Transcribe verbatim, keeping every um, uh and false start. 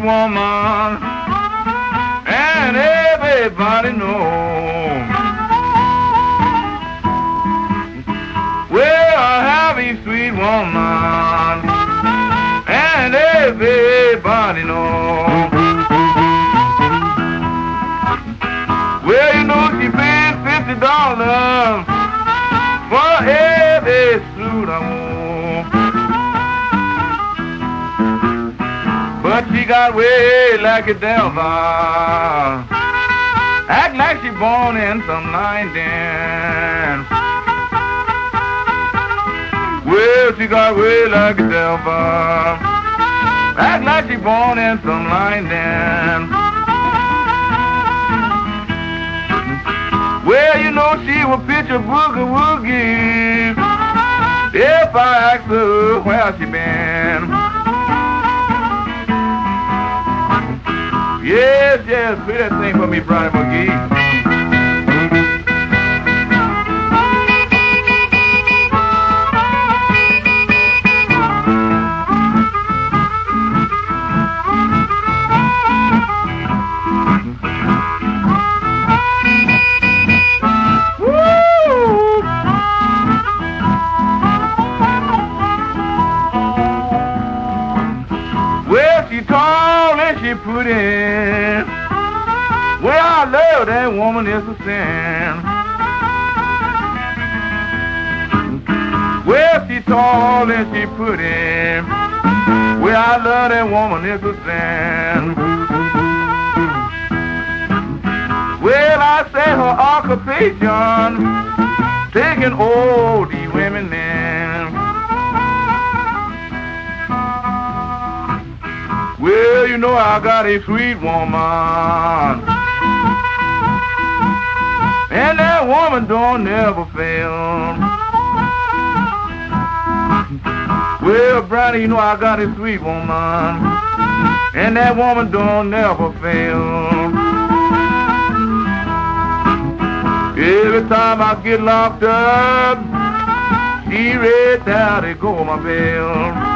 woman, and everybody knows. Well, I have a sweet woman, and everybody knows. Well, you know she paid fifty dollars for every suit I wore. But she got way like a devil, act like she born in some line dance. Well, she got way like a devil, act like she born in some line dance. Well, you know she will pitch a boogie woogie if I ask her where she been. Yes, yes, play that thing for me, Brownie McGee. She tall and she pretty. Well, I love that woman, it's a sin. Well, she tall and she pretty. Well, I love that woman, it's a sin. Well, I say her occupation, taking all these women in. Well, you know I got a sweet woman, and that woman don't never fail. Well, Brownie, you know I got a sweet woman, and that woman don't never fail. Every time I get locked up, she right there to go my bail.